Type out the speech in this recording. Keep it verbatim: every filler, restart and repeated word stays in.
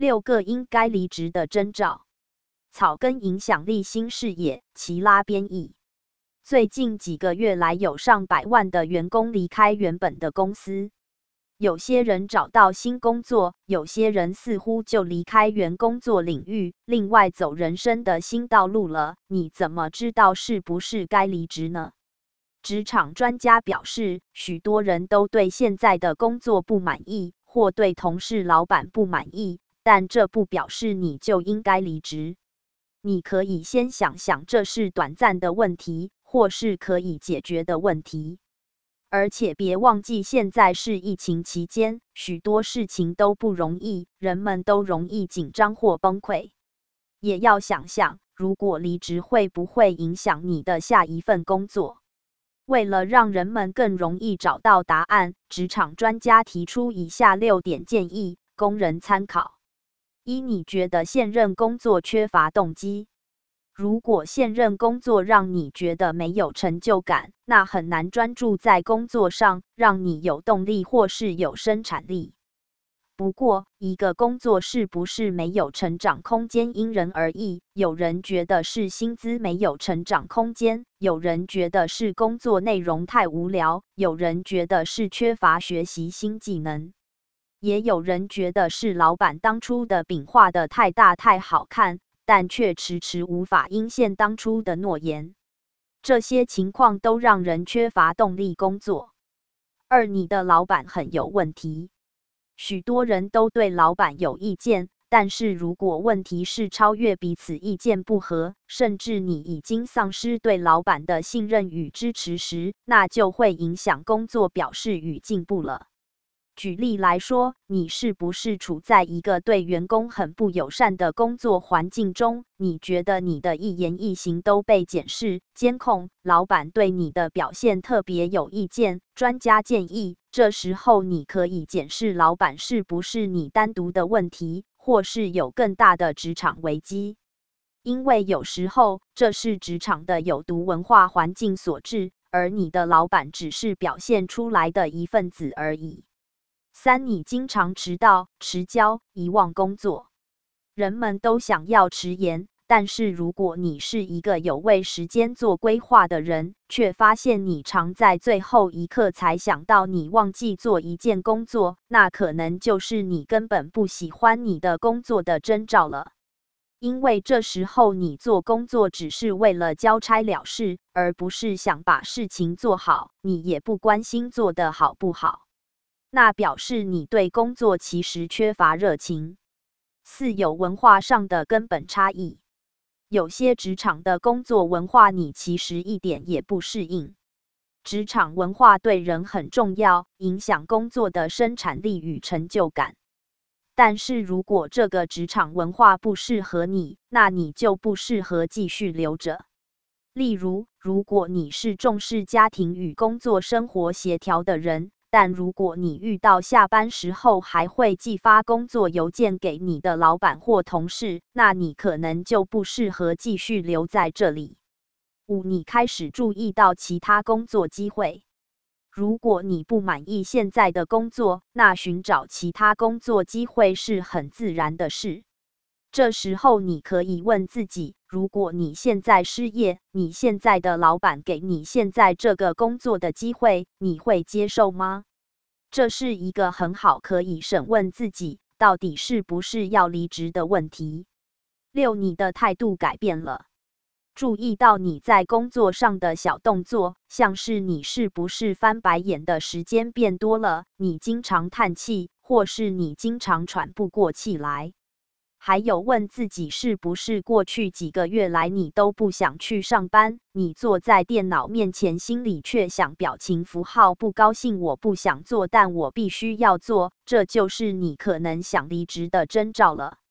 六个应该离职的征兆。草根影响力新视野，齐拉编译。最近几个月来，有上百万的员工离开原本的公司。有些人找到新工作，有些人似乎就离开原工作领域，另外走人生的新道路了。你怎么知道是不是该离职呢？职场专家表示，许多人都对现在的工作不满意，或对同事、老板不满意，但这不表示你就应该离职。你可以先想想这是短暂的问题，或是可以解决的问题。而且别忘记，现在是疫情期间，许多事情都不容易，人们都容易紧张或崩溃。也要想想，如果离职会不会影响你的下一份工作？为了让人们更容易找到答案，职场专家提出以下六点建议，供人参考。一、你觉得现任工作缺乏动机？如果现任工作让你觉得没有成就感，那很难专注在工作上，让你有动力或是有生产力。不过，一个工作是不是没有成长空间因人而异，有人觉得是薪资没有成长空间，有人觉得是工作内容太无聊，有人觉得是缺乏学习新技能。也有人觉得是老板当初的饼画得太大太好看，但却迟迟无法应现当初的诺言。这些情况都让人缺乏动力工作。二、你的老板很有问题。许多人都对老板有意见，但是如果问题是超越彼此意见不合，甚至你已经丧失对老板的信任与支持时，那就会影响工作表示与进步了。举例来说，你是不是处在一个对员工很不友善的工作环境中？你觉得你的一言一行都被检视、监控，老板对你的表现特别有意见。专家建议，这时候你可以检视老板是不是你单独的问题，或是有更大的职场危机。因为有时候，这是职场的有毒文化环境所致，而你的老板只是表现出来的一份子而已。三、你经常迟到、迟交、遗忘工作。人们都想要迟延，但是如果你是一个有为时间做规划的人，却发现你常在最后一刻才想到你忘记做一件工作，那可能就是你根本不喜欢你的工作的征兆了。因为这时候你做工作只是为了交差了事，而不是想把事情做好，你也不关心做得好不好。那表示你对工作其实缺乏热情。四、有文化上的根本差异。有些职场的工作文化你其实一点也不适应。职场文化对人很重要，影响工作的生产力与成就感。但是如果这个职场文化不适合你，那你就不适合继续留着。例如，如果你是重视家庭与工作生活协调的人，但如果你遇到下班时候还会寄发工作邮件给你的老板或同事，那你可能就不适合继续留在这里。五、你开始注意到其他工作机会。如果你不满意现在的工作，那寻找其他工作机会是很自然的事。这时候你可以问自己，如果你现在失业，你现在的老板给你现在这个工作的机会，你会接受吗？这是一个很好可以审问自己，到底是不是要离职的问题。六、你的态度改变了。注意到你在工作上的小动作，像是你是不是翻白眼的时间变多了，你经常叹气，或是你经常喘不过气来。还有问自己是不是过去几个月来你都不想去上班，你坐在电脑面前心里却想表情符号不高兴，我不想做但我必须要做，这就是你可能想离职的征兆了。